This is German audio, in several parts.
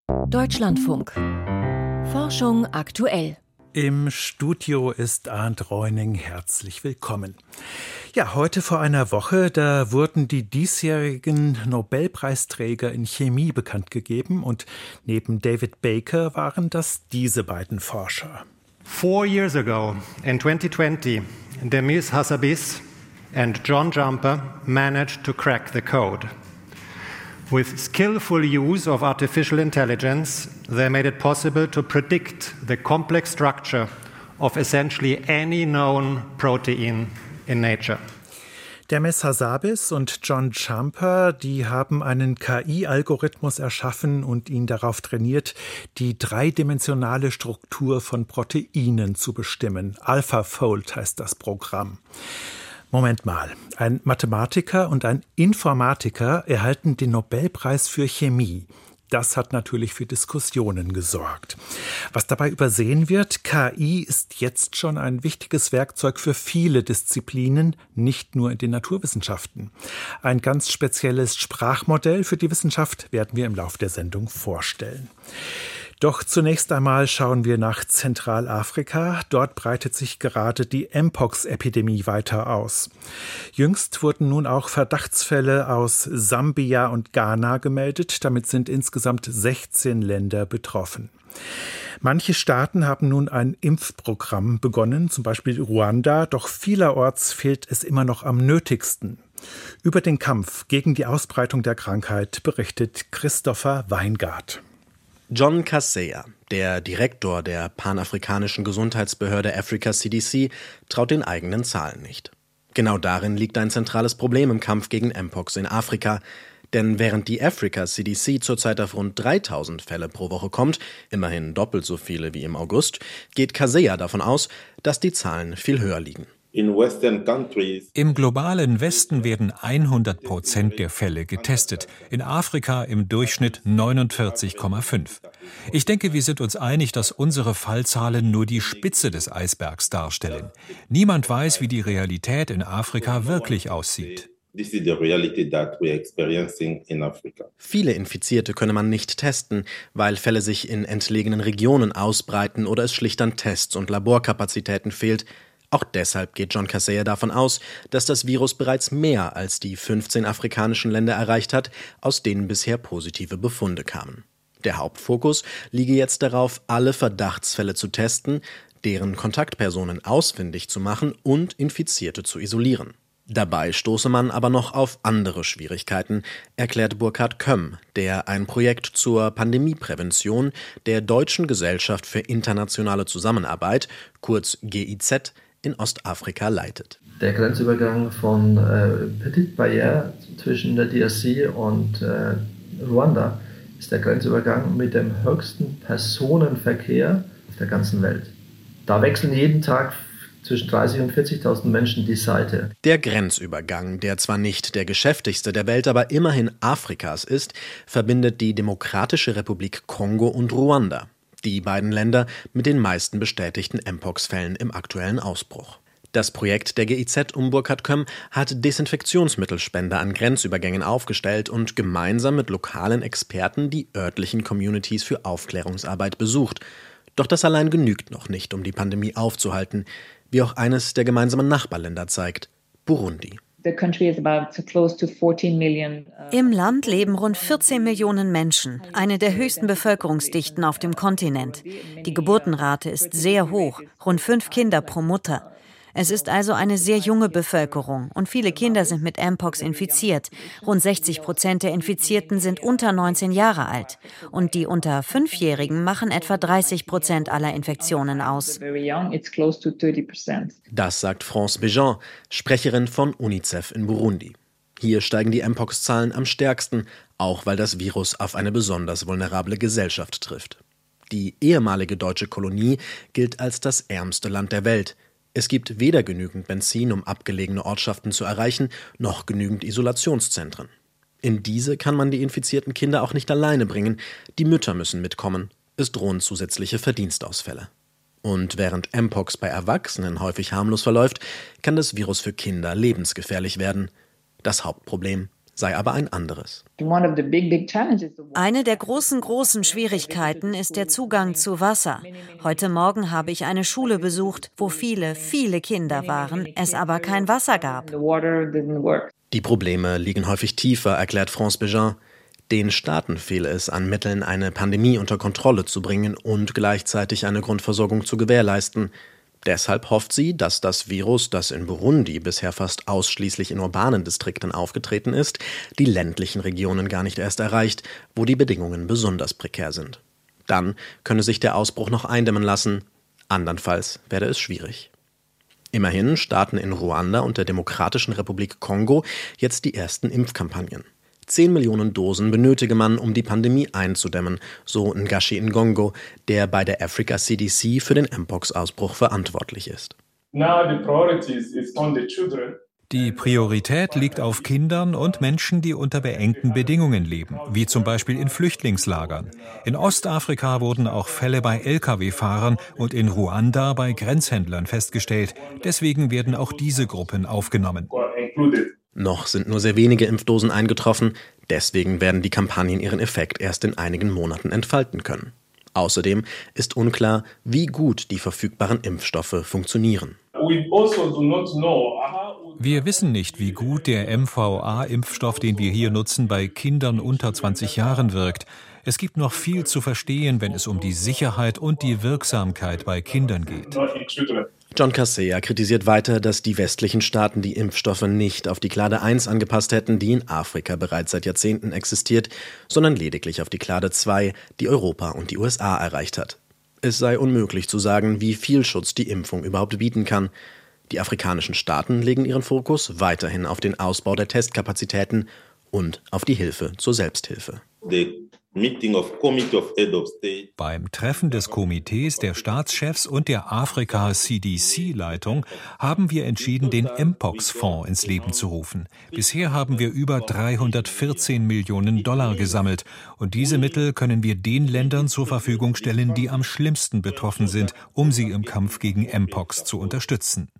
Deutschlandfunk. Forschung aktuell. Im Studio ist Arndt Reuning. Herzlich willkommen. Ja, heute vor einer Woche, da wurden die diesjährigen Nobelpreisträger in Chemie bekannt gegeben und neben David Baker waren das diese beiden Forscher. 4 years ago, in 2020, Demis Hassabis and John Jumper managed to crack the code. With skillful use of artificial intelligence, they made it possible to predict the complex structure of essentially any known protein in nature. Demis Hassabis und John Jumper, die haben einen KI-Algorithmus erschaffen und ihn darauf trainiert, die dreidimensionale Struktur von Proteinen zu bestimmen. AlphaFold heißt das Programm. Moment mal, ein Mathematiker und ein Informatiker erhalten den Nobelpreis für Chemie. Das hat natürlich für Diskussionen gesorgt. Was dabei übersehen wird, KI ist jetzt schon ein wichtiges Werkzeug für viele Disziplinen, nicht nur in den Naturwissenschaften. Ein ganz spezielles Sprachmodell für die Wissenschaft werden wir im Laufe der Sendung vorstellen. Doch zunächst einmal schauen wir nach Zentralafrika. Dort breitet sich gerade die Mpox-Epidemie weiter aus. Jüngst wurden nun auch Verdachtsfälle aus Sambia und Ghana gemeldet. Damit sind insgesamt 16 Länder betroffen. Manche Staaten haben nun ein Impfprogramm begonnen, zum Beispiel Ruanda. Doch vielerorts fehlt es immer noch am nötigsten. Über den Kampf gegen die Ausbreitung der Krankheit berichtet Christopher Weingart. John Kaseya, der Direktor der panafrikanischen Gesundheitsbehörde Africa CDC, traut den eigenen Zahlen nicht. Genau darin liegt ein zentrales Problem im Kampf gegen Mpox in Afrika. Denn während die Africa CDC zurzeit auf rund 3000 Fälle pro Woche kommt, immerhin doppelt so viele wie im August, geht Kaseya davon aus, dass die Zahlen viel höher liegen. Im globalen Westen werden 100% der Fälle getestet, in Afrika im Durchschnitt 49,5. Ich denke, wir sind uns einig, dass unsere Fallzahlen nur die Spitze des Eisbergs darstellen. Niemand weiß, wie die Realität in Afrika wirklich aussieht. Viele Infizierte könne man nicht testen, weil Fälle sich in entlegenen Regionen ausbreiten oder es schlicht an Tests und Laborkapazitäten fehlt. Auch deshalb geht John Kaseya davon aus, dass das Virus bereits mehr als die 15 afrikanischen Länder erreicht hat, aus denen bisher positive Befunde kamen. Der Hauptfokus liege jetzt darauf, alle Verdachtsfälle zu testen, deren Kontaktpersonen ausfindig zu machen und Infizierte zu isolieren. Dabei stoße man aber noch auf andere Schwierigkeiten, erklärt Burkhard Kömm, der ein Projekt zur Pandemieprävention der Deutschen Gesellschaft für internationale Zusammenarbeit, kurz GIZ, in Ostafrika leitet. Der Grenzübergang von Petite Barriere zwischen der DRC und Ruanda ist der Grenzübergang mit dem höchsten Personenverkehr auf der ganzen Welt. Da wechseln jeden Tag zwischen 30.000 und 40.000 Menschen die Seite. Der Grenzübergang, der zwar nicht der geschäftigste der Welt, aber immerhin Afrikas ist, verbindet die Demokratische Republik Kongo und Ruanda. Die beiden Länder mit den meisten bestätigten Mpox-Fällen im aktuellen Ausbruch. Das Projekt der GIZ um Burkhard Kömm hat Desinfektionsmittelspender an Grenzübergängen aufgestellt und gemeinsam mit lokalen Experten die örtlichen Communities für Aufklärungsarbeit besucht. Doch das allein genügt noch nicht, um die Pandemie aufzuhalten, wie auch eines der gemeinsamen Nachbarländer zeigt, Burundi. Im Land leben rund 14 Millionen Menschen, eine der höchsten Bevölkerungsdichten auf dem Kontinent. Die Geburtenrate ist sehr hoch, rund 5 Kinder pro Mutter. Es ist also eine sehr junge Bevölkerung und viele Kinder sind mit Mpox infiziert. Rund 60% der Infizierten sind unter 19 Jahre alt und die unter 5-Jährigen machen etwa 30% aller Infektionen aus. Das sagt France Bejean, Sprecherin von UNICEF in Burundi. Hier steigen die Mpox-Zahlen am stärksten, auch weil das Virus auf eine besonders vulnerable Gesellschaft trifft. Die ehemalige deutsche Kolonie gilt als das ärmste Land der Welt. Es gibt weder genügend Benzin, um abgelegene Ortschaften zu erreichen, noch genügend Isolationszentren. In diese kann man die infizierten Kinder auch nicht alleine bringen. Die Mütter müssen mitkommen. Es drohen zusätzliche Verdienstausfälle. Und während Mpox bei Erwachsenen häufig harmlos verläuft, kann das Virus für Kinder lebensgefährlich werden. Das Hauptproblem sei aber ein anderes. Eine der großen Schwierigkeiten ist der Zugang zu Wasser. Heute Morgen habe ich eine Schule besucht, wo viele Kinder waren, es aber kein Wasser gab. Die Probleme liegen häufig tiefer, erklärt France Bégin. Den Staaten fehle es an Mitteln, eine Pandemie unter Kontrolle zu bringen und gleichzeitig eine Grundversorgung zu gewährleisten. Deshalb hofft sie, dass das Virus, das in Burundi bisher fast ausschließlich in urbanen Distrikten aufgetreten ist, die ländlichen Regionen gar nicht erst erreicht, wo die Bedingungen besonders prekär sind. Dann könne sich der Ausbruch noch eindämmen lassen, andernfalls werde es schwierig. Immerhin starten in Ruanda und der Demokratischen Republik Kongo jetzt die ersten Impfkampagnen. 10 Millionen Dosen benötige man, um die Pandemie einzudämmen, so Ngashi Ngongo, der bei der Africa CDC für den Mpox-Ausbruch verantwortlich ist. Die Priorität liegt auf Kindern und Menschen, die unter beengten Bedingungen leben, wie zum Beispiel in Flüchtlingslagern. In Ostafrika wurden auch Fälle bei Lkw-Fahrern und in Ruanda bei Grenzhändlern festgestellt. Deswegen werden auch diese Gruppen aufgenommen. Noch sind nur sehr wenige Impfdosen eingetroffen, deswegen werden die Kampagnen ihren Effekt erst in einigen Monaten entfalten können. Außerdem ist unklar, wie gut die verfügbaren Impfstoffe funktionieren. Wir wissen nicht, wie gut der MVA-Impfstoff, den wir hier nutzen, bei Kindern unter 20 Jahren wirkt. Es gibt noch viel zu verstehen, wenn es um die Sicherheit und die Wirksamkeit bei Kindern geht. John Kaseya kritisiert weiter, dass die westlichen Staaten die Impfstoffe nicht auf die Clade 1 angepasst hätten, die in Afrika bereits seit Jahrzehnten existiert, sondern lediglich auf die Clade 2, die Europa und die USA erreicht hat. Es sei unmöglich zu sagen, wie viel Schutz die Impfung überhaupt bieten kann. Die afrikanischen Staaten legen ihren Fokus weiterhin auf den Ausbau der Testkapazitäten und auf die Hilfe zur Selbsthilfe. Beim Treffen des Komitees der Staatschefs und der Afrika-CDC-Leitung haben wir entschieden, den Mpox-Fonds ins Leben zu rufen. Bisher haben wir über 314 Millionen $ gesammelt. Und diese Mittel können wir den Ländern zur Verfügung stellen, die am schlimmsten betroffen sind, um sie im Kampf gegen Mpox zu unterstützen.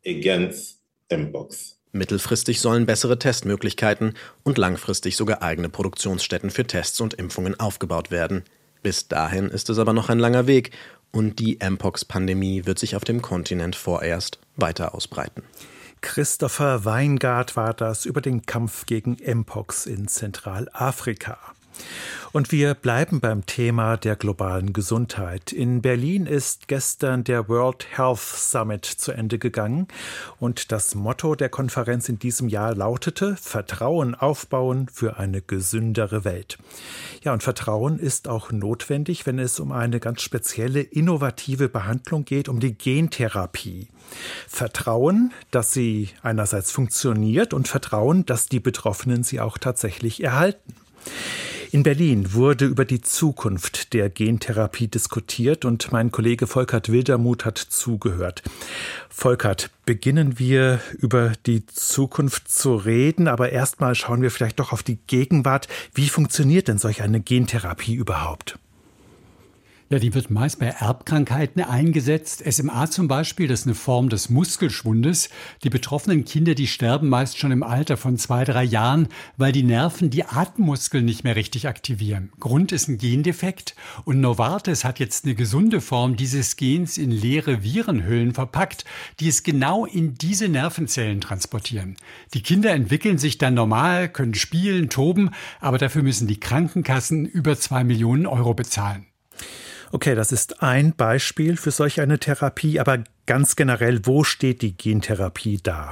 Mittelfristig sollen bessere Testmöglichkeiten und langfristig sogar eigene Produktionsstätten für Tests und Impfungen aufgebaut werden. Bis dahin ist es aber noch ein langer Weg und die Mpox-Pandemie wird sich auf dem Kontinent vorerst weiter ausbreiten. Christopher Weingart war das über den Kampf gegen Mpox in Zentralafrika. Und wir bleiben beim Thema der globalen Gesundheit. In Berlin ist gestern der World Health Summit zu Ende gegangen und das Motto der Konferenz in diesem Jahr lautete: Vertrauen aufbauen für eine gesündere Welt. Ja, und Vertrauen ist auch notwendig, wenn es um eine ganz spezielle innovative Behandlung geht, um die Gentherapie. Vertrauen, dass sie einerseits funktioniert und Vertrauen, dass die Betroffenen sie auch tatsächlich erhalten. In Berlin wurde über die Zukunft der Gentherapie diskutiert und mein Kollege Volkert Wildermuth hat zugehört. Volkert, beginnen wir über die Zukunft zu reden, aber erstmal schauen wir vielleicht doch auf die Gegenwart. Wie funktioniert denn solch eine Gentherapie überhaupt? Ja, die wird meist bei Erbkrankheiten eingesetzt. SMA zum Beispiel, das ist eine Form des Muskelschwundes. Die betroffenen Kinder, die sterben meist schon im Alter von 2-3 Jahren, weil die Nerven die Atemmuskeln nicht mehr richtig aktivieren. Grund ist ein Gendefekt und Novartis hat jetzt eine gesunde Form dieses Gens in leere Virenhüllen verpackt, die es genau in diese Nervenzellen transportieren. Die Kinder entwickeln sich dann normal, können spielen, toben, aber dafür müssen die Krankenkassen über 2 Millionen € bezahlen. Okay, das ist ein Beispiel für solch eine Therapie, aber ganz generell, wo steht die Gentherapie da?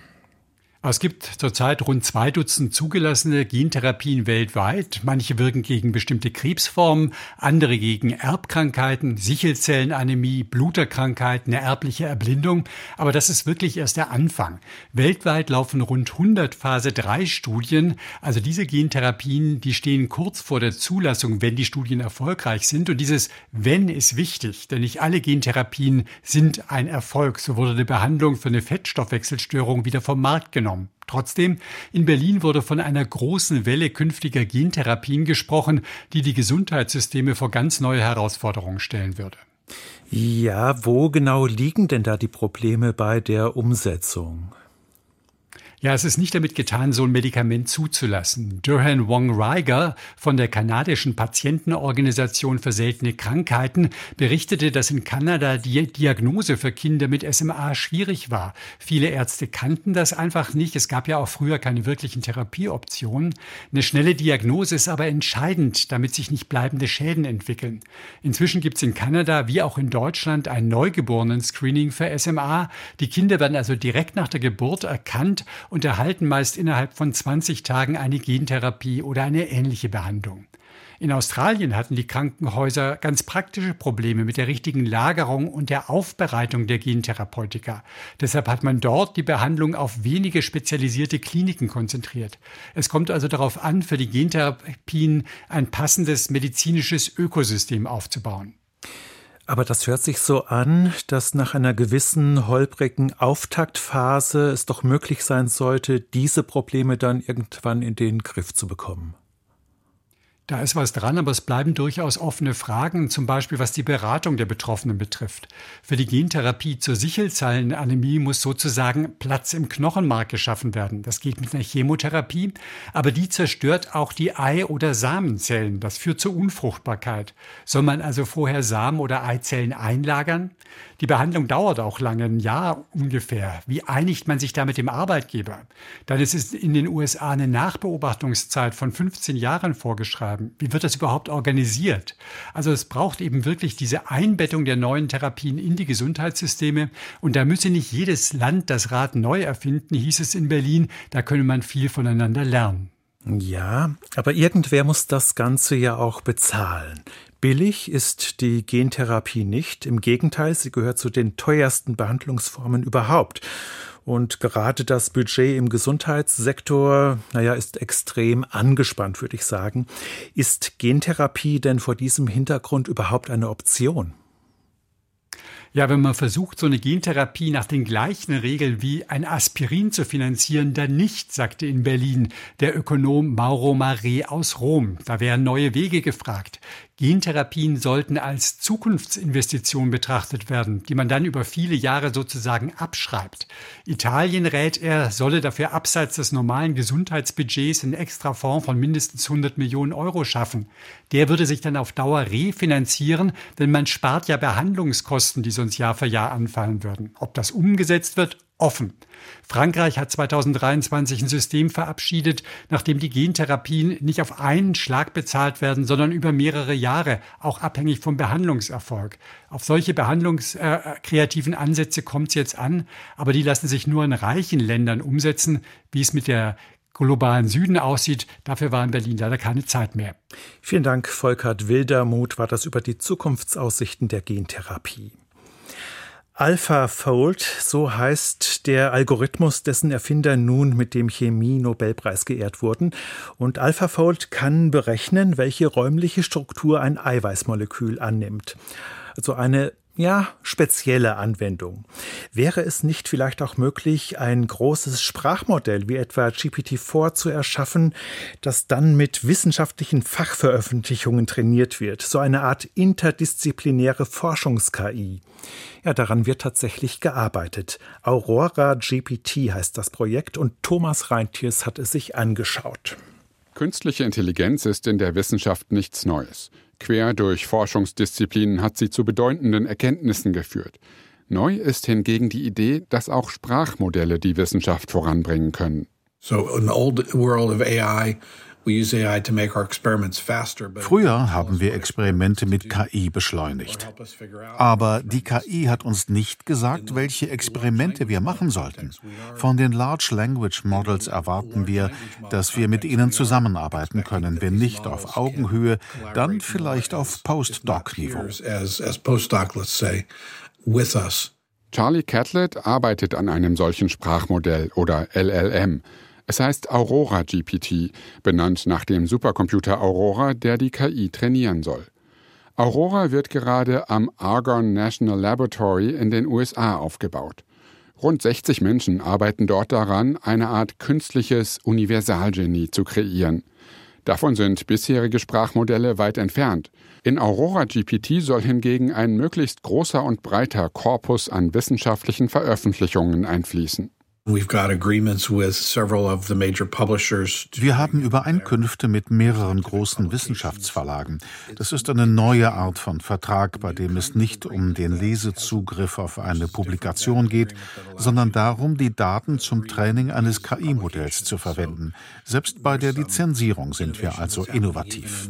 Es gibt zurzeit rund 2 Dutzend zugelassene Gentherapien weltweit. Manche wirken gegen bestimmte Krebsformen, andere gegen Erbkrankheiten, Sichelzellenanämie, Bluterkrankheiten, eine erbliche Erblindung. Aber das ist wirklich erst der Anfang. Weltweit laufen rund 100 Phase-3-Studien. Also diese Gentherapien, die stehen kurz vor der Zulassung, wenn die Studien erfolgreich sind. Und dieses Wenn ist wichtig, denn nicht alle Gentherapien sind ein Erfolg. So wurde eine Behandlung für eine Fettstoffwechselstörung wieder vom Markt genommen. Trotzdem, in Berlin wurde von einer großen Welle künftiger Gentherapien gesprochen, die die Gesundheitssysteme vor ganz neue Herausforderungen stellen würde. Ja, wo genau liegen denn da die Probleme bei der Umsetzung? Ja, es ist nicht damit getan, so ein Medikament zuzulassen. Durhan Wong-Reiger von der kanadischen Patientenorganisation für seltene Krankheiten berichtete, dass in Kanada die Diagnose für Kinder mit SMA schwierig war. Viele Ärzte kannten das einfach nicht. Es gab ja auch früher keine wirklichen Therapieoptionen. Eine schnelle Diagnose ist aber entscheidend, damit sich nicht bleibende Schäden entwickeln. Inzwischen gibt es in Kanada wie auch in Deutschland ein Neugeborenen-Screening für SMA. Die Kinder werden also direkt nach der Geburt erkannt und erhalten meist innerhalb von 20 Tagen eine Gentherapie oder eine ähnliche Behandlung. In Australien hatten die Krankenhäuser ganz praktische Probleme mit der richtigen Lagerung und der Aufbereitung der Gentherapeutika. Deshalb hat man dort die Behandlung auf wenige spezialisierte Kliniken konzentriert. Es kommt also darauf an, für die Gentherapien ein passendes medizinisches Ökosystem aufzubauen. Aber das hört sich so an, dass nach einer gewissen holprigen Auftaktphase es doch möglich sein sollte, diese Probleme dann irgendwann in den Griff zu bekommen. Da ist was dran, aber es bleiben durchaus offene Fragen, zum Beispiel was die Beratung der Betroffenen betrifft. Für die Gentherapie zur Sichelzellenanämie muss sozusagen Platz im Knochenmark geschaffen werden. Das geht mit einer Chemotherapie, aber die zerstört auch die Ei- oder Samenzellen. Das führt zur Unfruchtbarkeit. Soll man also vorher Samen- oder Eizellen einlagern? Die Behandlung dauert auch lange, ein Jahr ungefähr. Wie einigt man sich da mit dem Arbeitgeber? Dann ist es in den USA eine Nachbeobachtungszeit von 15 Jahren vorgeschrieben. Wie wird das überhaupt organisiert? Also es braucht eben wirklich diese Einbettung der neuen Therapien in die Gesundheitssysteme. Und da müsse nicht jedes Land das Rad neu erfinden, hieß es in Berlin. Da könne man viel voneinander lernen. Ja, aber irgendwer muss das Ganze ja auch bezahlen. Billig ist die Gentherapie nicht. Im Gegenteil, sie gehört zu den teuersten Behandlungsformen überhaupt. Und gerade das Budget im Gesundheitssektor, ist extrem angespannt, würde ich sagen. Ist Gentherapie denn vor diesem Hintergrund überhaupt eine Option? Ja, wenn man versucht, so eine Gentherapie nach den gleichen Regeln wie ein Aspirin zu finanzieren, dann nicht, sagte in Berlin der Ökonom Mauro Mare aus Rom. Da wären neue Wege gefragt. Gentherapien sollten als Zukunftsinvestition betrachtet werden, die man dann über viele Jahre sozusagen abschreibt. Italien rät, er solle dafür abseits des normalen Gesundheitsbudgets einen Extrafonds von mindestens 100 Millionen Euro schaffen. Der würde sich dann auf Dauer refinanzieren, denn man spart ja Behandlungskosten, die sonst Jahr für Jahr anfallen würden. Ob das umgesetzt wird? Offen. Frankreich hat 2023 ein System verabschiedet, nachdem die Gentherapien nicht auf einen Schlag bezahlt werden, sondern über mehrere Jahre, auch abhängig vom Behandlungserfolg. Auf solche kreativen Ansätze kommt es jetzt an, aber die lassen sich nur in reichen Ländern umsetzen. Wie es mit der globalen Süden aussieht, dafür war in Berlin leider keine Zeit mehr. Vielen Dank, Volkert Wildermuth war das über die Zukunftsaussichten der Gentherapie. AlphaFold, so heißt der Algorithmus, dessen Erfinder nun mit dem Chemie-Nobelpreis geehrt wurden. Und AlphaFold kann berechnen, welche räumliche Struktur ein Eiweißmolekül annimmt. Also eine spezielle Anwendung. Wäre es nicht vielleicht auch möglich, ein großes Sprachmodell wie etwa GPT-4 zu erschaffen, das dann mit wissenschaftlichen Fachveröffentlichungen trainiert wird? So eine Art interdisziplinäre Forschungs-KI. Ja, daran wird tatsächlich gearbeitet. Aurora GPT heißt das Projekt und Thomas Reintjes hat es sich angeschaut. Künstliche Intelligenz ist in der Wissenschaft nichts Neues. Quer durch Forschungsdisziplinen hat sie zu bedeutenden Erkenntnissen geführt. Neu ist hingegen die Idee, dass auch Sprachmodelle die Wissenschaft voranbringen können. Früher haben wir Experimente mit KI beschleunigt. Aber die KI hat uns nicht gesagt, welche Experimente wir machen sollten. Von den Large Language Models erwarten wir, dass wir mit ihnen zusammenarbeiten können, wenn nicht auf Augenhöhe, dann vielleicht auf Postdoc-Niveau. Charlie Catlett arbeitet an einem solchen Sprachmodell oder LLM. Es heißt Aurora GPT, benannt nach dem Supercomputer Aurora, der die KI trainieren soll. Aurora wird gerade am Argonne National Laboratory in den USA aufgebaut. Rund 60 Menschen arbeiten dort daran, eine Art künstliches Universalgenie zu kreieren. Davon sind bisherige Sprachmodelle weit entfernt. In Aurora GPT soll hingegen ein möglichst großer und breiter Korpus an wissenschaftlichen Veröffentlichungen einfließen. Wir haben Übereinkünfte mit mehreren großen Wissenschaftsverlagen. Das ist eine neue Art von Vertrag, bei dem es nicht um den Lesezugriff auf eine Publikation geht, sondern darum, die Daten zum Training eines KI-Modells zu verwenden. Selbst bei der Lizenzierung sind wir also innovativ.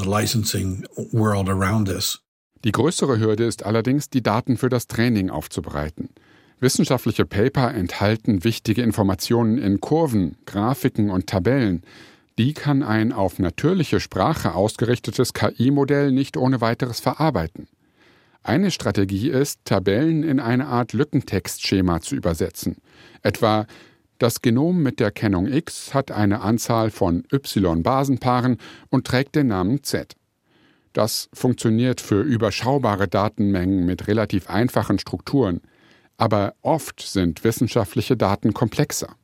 Die größere Hürde ist allerdings, die Daten für das Training aufzubereiten. Wissenschaftliche Paper enthalten wichtige Informationen in Kurven, Grafiken und Tabellen. Die kann ein auf natürliche Sprache ausgerichtetes KI-Modell nicht ohne weiteres verarbeiten. Eine Strategie ist, Tabellen in eine Art Lückentextschema zu übersetzen. Etwa: Das Genom mit der Kennung X hat eine Anzahl von Y-Basenpaaren und trägt den Namen Z. Das funktioniert für überschaubare Datenmengen mit relativ einfachen Strukturen. Aber oft sind wissenschaftliche Daten komplexer.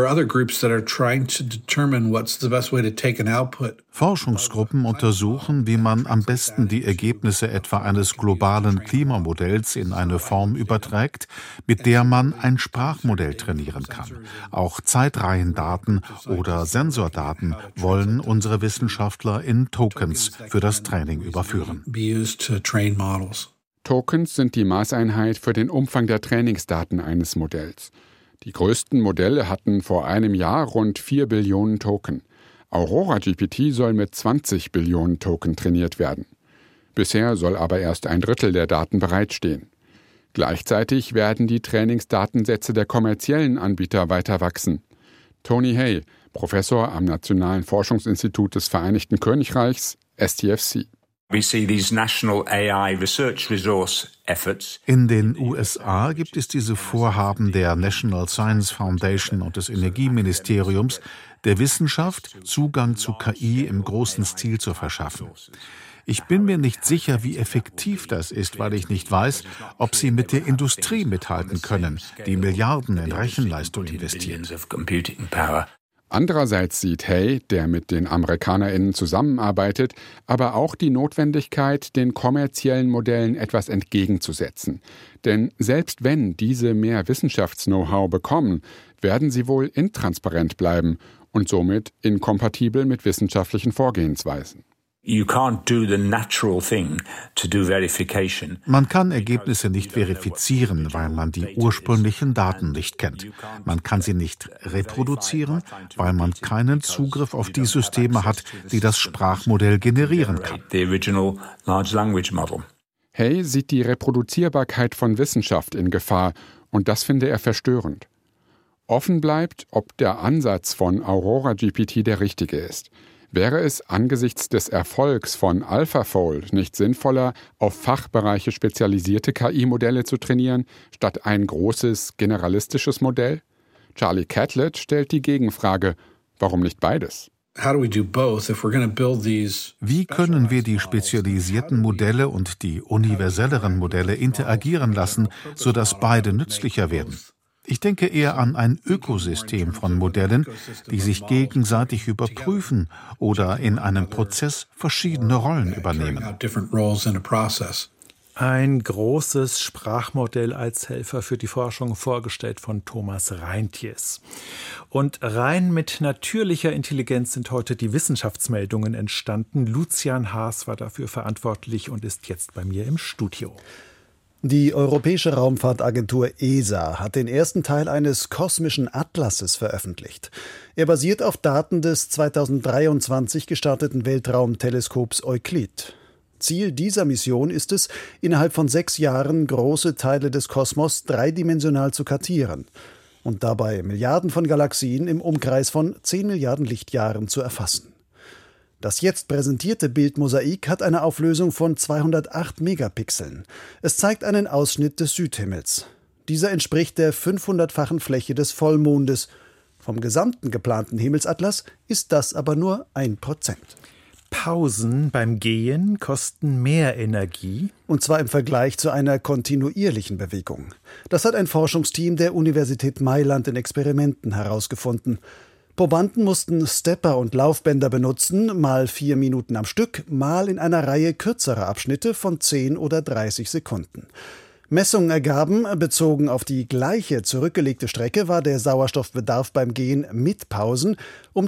Forschungsgruppen untersuchen, wie man am besten die Ergebnisse etwa eines globalen Klimamodells in eine Form überträgt, mit der man ein Sprachmodell trainieren kann. Auch Zeitreihendaten oder Sensordaten wollen unsere Wissenschaftler in Tokens für das Training überführen. Tokens sind die Maßeinheit für den Umfang der Trainingsdaten eines Modells. Die größten Modelle hatten vor einem Jahr rund 4 Billionen Token. Aurora GPT soll mit 20 Billionen Token trainiert werden. Bisher soll aber erst ein Drittel der Daten bereitstehen. Gleichzeitig werden die Trainingsdatensätze der kommerziellen Anbieter weiter wachsen. Tony Hay, Professor am Nationalen Forschungsinstitut des Vereinigten Königreichs, STFC. In den USA gibt es diese Vorhaben der National Science Foundation und des Energieministeriums, der Wissenschaft Zugang zu KI im großen Stil zu verschaffen. Ich bin mir nicht sicher, wie effektiv das ist, weil ich nicht weiß, ob sie mit der Industrie mithalten können, die Milliarden in Rechenleistung investiert. Andererseits sieht Hay, der mit den AmerikanerInnen zusammenarbeitet, aber auch die Notwendigkeit, den kommerziellen Modellen etwas entgegenzusetzen. Denn selbst wenn diese mehr Wissenschafts-Know-how bekommen, werden sie wohl intransparent bleiben und somit inkompatibel mit wissenschaftlichen Vorgehensweisen. Man kann Ergebnisse nicht verifizieren, weil man die ursprünglichen Daten nicht kennt. Man kann sie nicht reproduzieren, weil man keinen Zugriff auf die Systeme hat, die das Sprachmodell generieren kann. Hay sieht die Reproduzierbarkeit von Wissenschaft in Gefahr und das finde er verstörend. Offen bleibt, ob der Ansatz von Aurora GPT der richtige ist. Wäre es angesichts des Erfolgs von AlphaFold nicht sinnvoller, auf Fachbereiche spezialisierte KI-Modelle zu trainieren, statt ein großes, generalistisches Modell? Charlie Catlett stellt die Gegenfrage: Warum nicht beides? Wie können wir die spezialisierten Modelle und die universelleren Modelle interagieren lassen, sodass beide nützlicher werden? Ich denke eher an ein Ökosystem von Modellen, die sich gegenseitig überprüfen oder in einem Prozess verschiedene Rollen übernehmen. Ein großes Sprachmodell als Helfer für die Forschung, vorgestellt von Thomas Reintjes. Und rein mit natürlicher Intelligenz sind heute die Wissenschaftsmeldungen entstanden. Lucian Haas war dafür verantwortlich und ist jetzt bei mir im Studio. Die Europäische Raumfahrtagentur ESA hat den ersten Teil eines kosmischen Atlases veröffentlicht. Er basiert auf Daten des 2023 gestarteten Weltraumteleskops Euclid. Ziel dieser Mission ist es, innerhalb von 6 Jahren große Teile des Kosmos dreidimensional zu kartieren und dabei Milliarden von Galaxien im Umkreis von 10 Milliarden Lichtjahren zu erfassen. Das jetzt präsentierte Bildmosaik hat eine Auflösung von 208 Megapixeln. Es zeigt einen Ausschnitt des Südhimmels. Dieser entspricht der 500-fachen Fläche des Vollmondes. Vom gesamten geplanten Himmelsatlas ist das aber nur 1%. Pausen beim Gehen kosten mehr Energie. Und zwar im Vergleich zu einer kontinuierlichen Bewegung. Das hat ein Forschungsteam der Universität Mailand in Experimenten herausgefunden. Probanden mussten Stepper und Laufbänder benutzen, mal 4 Minuten am Stück, mal in einer Reihe kürzerer Abschnitte von 10 oder 30 Sekunden. Messungen ergaben, bezogen auf die gleiche zurückgelegte Strecke war der Sauerstoffbedarf beim Gehen mit Pausen um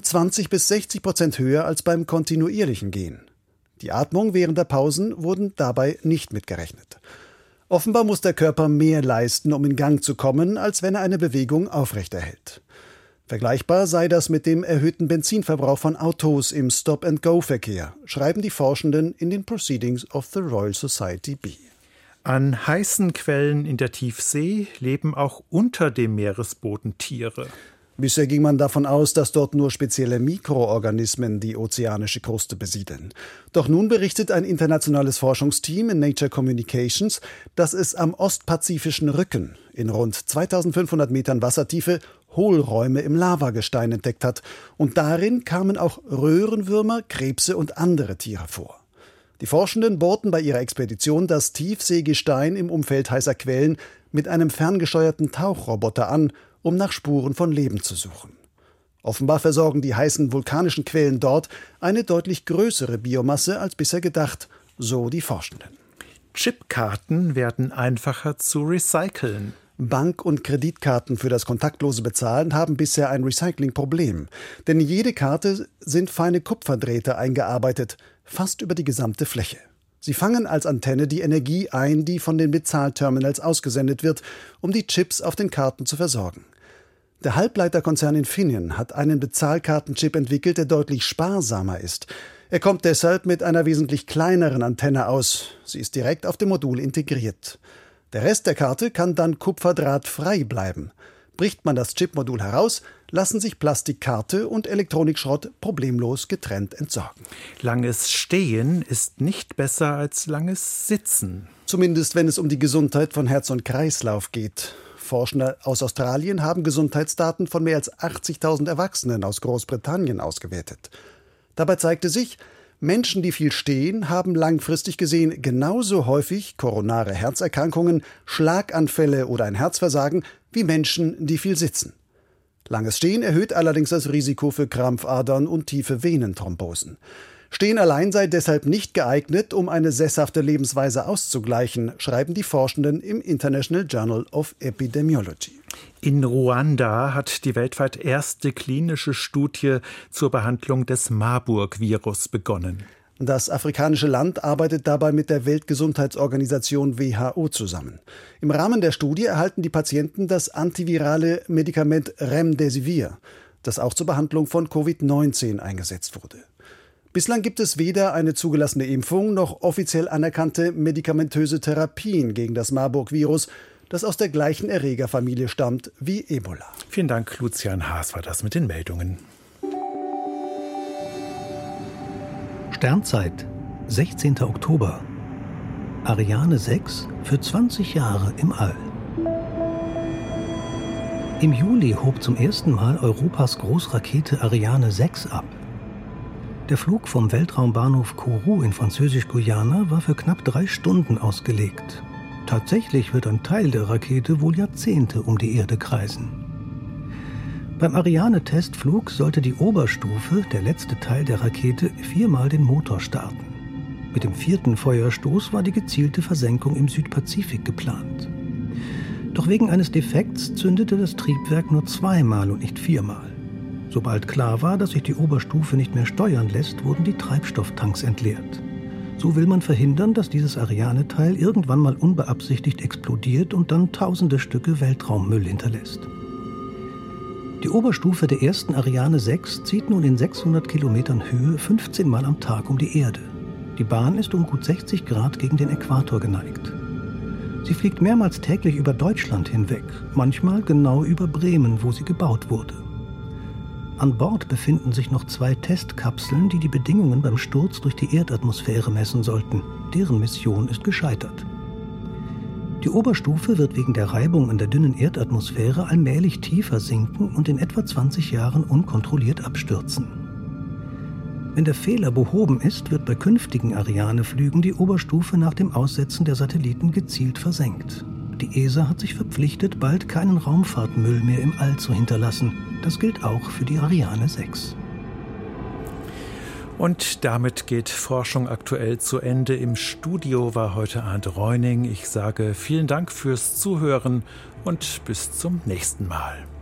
20-60% höher als beim kontinuierlichen Gehen. Die Atmung während der Pausen wurden dabei nicht mitgerechnet. Offenbar muss der Körper mehr leisten, um in Gang zu kommen, als wenn er eine Bewegung aufrechterhält. Vergleichbar sei das mit dem erhöhten Benzinverbrauch von Autos im Stop-and-Go-Verkehr, schreiben die Forschenden in den Proceedings of the Royal Society B. An heißen Quellen in der Tiefsee leben auch unter dem Meeresboden Tiere. Bisher ging man davon aus, dass dort nur spezielle Mikroorganismen die ozeanische Kruste besiedeln. Doch nun berichtet ein internationales Forschungsteam in Nature Communications, dass es am ostpazifischen Rücken in rund 2500 Metern Wassertiefe Hohlräume im Lavagestein entdeckt hat. Und darin kamen auch Röhrenwürmer, Krebse und andere Tiere vor. Die Forschenden bohrten bei ihrer Expedition das Tiefseegestein im Umfeld heißer Quellen mit einem ferngesteuerten Tauchroboter an, um nach Spuren von Leben zu suchen. Offenbar versorgen die heißen vulkanischen Quellen dort eine deutlich größere Biomasse als bisher gedacht, so die Forschenden. Chipkarten werden einfacher zu recyceln. Bank- und Kreditkarten für das kontaktlose Bezahlen haben bisher ein Recyclingproblem. Denn in jede Karte sind feine Kupferdrähte eingearbeitet, fast über die gesamte Fläche. Sie fangen als Antenne die Energie ein, die von den Bezahlterminals ausgesendet wird, um die Chips auf den Karten zu versorgen. Der Halbleiterkonzern Infineon hat einen Bezahlkartenchip entwickelt, der deutlich sparsamer ist. Er kommt deshalb mit einer wesentlich kleineren Antenne aus. Sie ist direkt auf dem Modul integriert. Der Rest der Karte kann dann kupferdrahtfrei bleiben. Bricht man das Chipmodul heraus, lassen sich Plastikkarte und Elektronikschrott problemlos getrennt entsorgen. Langes Stehen ist nicht besser als langes Sitzen. Zumindest wenn es um die Gesundheit von Herz und Kreislauf geht. Forschende aus Australien haben Gesundheitsdaten von mehr als 80.000 Erwachsenen aus Großbritannien ausgewertet. Dabei zeigte sich, Menschen, die viel stehen, haben langfristig gesehen genauso häufig koronare Herzerkrankungen, Schlaganfälle oder ein Herzversagen wie Menschen, die viel sitzen. Langes Stehen erhöht allerdings das Risiko für Krampfadern und tiefe Venenthrombosen. Stehen allein sei deshalb nicht geeignet, um eine sesshafte Lebensweise auszugleichen, schreiben die Forschenden im International Journal of Epidemiology. In Ruanda hat die weltweit erste klinische Studie zur Behandlung des Marburg-Virus begonnen. Das afrikanische Land arbeitet dabei mit der Weltgesundheitsorganisation WHO zusammen. Im Rahmen der Studie erhalten die Patienten das antivirale Medikament Remdesivir, das auch zur Behandlung von Covid-19 eingesetzt wurde. Bislang gibt es weder eine zugelassene Impfung noch offiziell anerkannte medikamentöse Therapien gegen das Marburg-Virus, das aus der gleichen Erregerfamilie stammt wie Ebola. Vielen Dank, Lucian Haas war das mit den Meldungen. Sternzeit, 16. Oktober. Ariane 6 für 20 Jahre im All. Im Juli hob zum ersten Mal Europas Großrakete Ariane 6 ab. Der Flug vom Weltraumbahnhof Kourou in Französisch-Guyana war für knapp 3 Stunden ausgelegt. Tatsächlich wird ein Teil der Rakete wohl Jahrzehnte um die Erde kreisen. Beim Ariane-Testflug sollte die Oberstufe, der letzte Teil der Rakete, 4-mal den Motor starten. Mit dem 4. Feuerstoß war die gezielte Versenkung im Südpazifik geplant. Doch wegen eines Defekts zündete das Triebwerk nur 2-mal und nicht 4-mal. Sobald klar war, dass sich die Oberstufe nicht mehr steuern lässt, wurden die Treibstofftanks entleert. So will man verhindern, dass dieses Ariane-Teil irgendwann mal unbeabsichtigt explodiert und dann tausende Stücke Weltraummüll hinterlässt. Die Oberstufe der ersten Ariane 6 zieht nun in 600 Kilometern Höhe 15 Mal am Tag um die Erde. Die Bahn ist um gut 60 Grad gegen den Äquator geneigt. Sie fliegt mehrmals täglich über Deutschland hinweg, manchmal genau über Bremen, wo sie gebaut wurde. An Bord befinden sich noch 2 Testkapseln, die die Bedingungen beim Sturz durch die Erdatmosphäre messen sollten. Deren Mission ist gescheitert. Die Oberstufe wird wegen der Reibung an der dünnen Erdatmosphäre allmählich tiefer sinken und in etwa 20 Jahren unkontrolliert abstürzen. Wenn der Fehler behoben ist, wird bei künftigen Ariane-Flügen die Oberstufe nach dem Aussetzen der Satelliten gezielt versenkt. Die ESA hat sich verpflichtet, bald keinen Raumfahrtmüll mehr im All zu hinterlassen. Das gilt auch für die Ariane 6. Und damit geht Forschung aktuell zu Ende. Im Studio war heute Arndt Reuning. Ich sage vielen Dank fürs Zuhören und bis zum nächsten Mal.